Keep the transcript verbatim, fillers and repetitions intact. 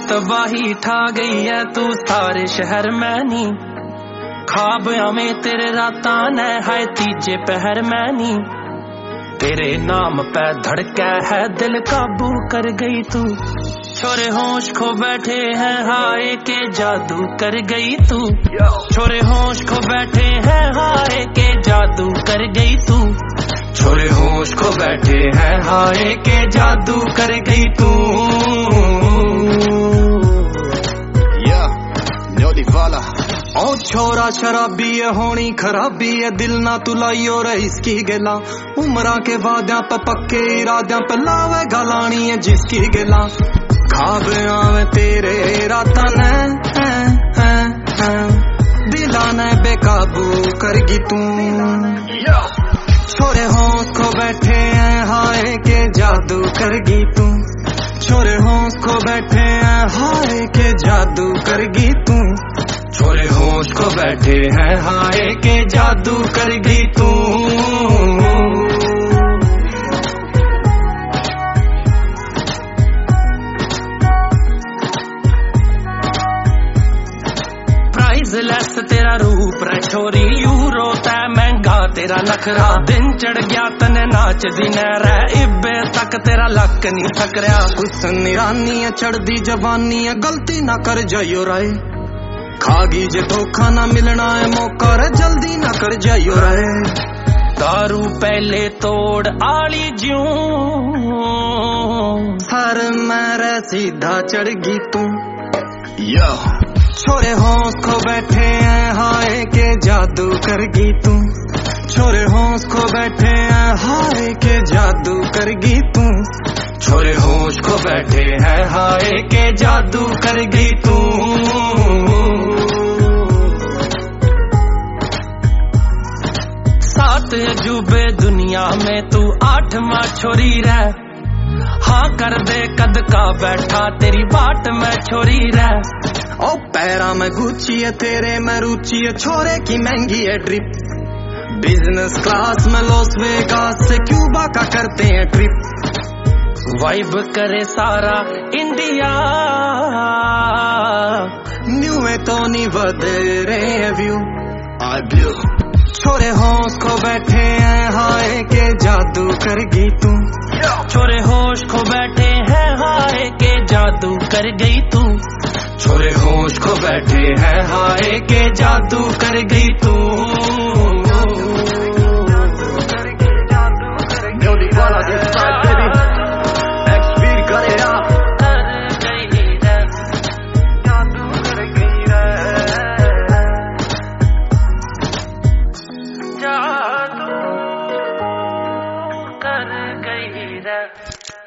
तबाही ठा गई है तू सारे शहर में नी। ख्वाब में तेरे राता ने है तीजे पहर में नी। तेरे नाम पे धड़का है दिल काबू कर गई तू। छोरे होश खो बैठे हैं हाय के जादू कर गई तू। छोरे होश खो बैठे हैं हाय के जादू कर गई तू। छोरे होश खो बैठे हैं हाय के जादू कर गई तू। ओ छोरा शराबी है होनी खराबी है दिल ना तू लाइयो रईस की गिला। उमरा के वाद्या पे पक्के इराद्या पे लावे गलानी है जिसकी गिला। खाब आवे तेरे राता ने दिला ने बेकाबू करगी तू। छोरे होश खो बैठे हैं हाय के जादू करगी तू। छोरे होश खो बैठे हैं हाय के जादू करगी तू। छोरे होश को बैठे हैं हाय के जादू कर गई तू। प्राइसलेस तेरा रूप रे छोरी यूरो तै महंगा तेरा नखरा। दिन चढ़ गया तने नाच दी नैरा इब्बे तक तेरा लक नहीं थक रहा। कुछ निरानी है चढ़दी जवानी है गलती ना कर जाइयो राय। खागी जे धोखा ना मिलना है मौका रे जल्दी ना कर जाइयो रे। दारू पहले तोड़ आली ज्यों हर मेरे सीधा चढ़गी तू। यो छोरे होश खो बैठे हैं हाय के जादू करगी तू। छोरे होश खो बैठे हैं हाय के जादू करगी तू। छोरे होश खो बैठे हैं हाय के जादू करगी तू। सात अजूबे दुनिया में तू आठवां छोरी रह। हाँ कर दे कद का बैठा तेरी बाट में छोरी रह। ओ पैरा में गुच्ची है तेरे में रुचि है छोरे की महंगी है ट्रिप। बिजनेस क्लास में लॉस वेगास से क्यूबा का करते हैं ट्रिप। वाइब करे सारा इंडिया न्यू में तो नहीं बद रहे व्यू। आई ब्लू छोरे होश खो बैठे हैं हाय के जादू करगी तू। छोरे होश खो बैठे हैं हाय के जादू कर गई तू। छोरे होश खो बैठे हैं हाय के जादू कर गई तू। जादू कर गई रे।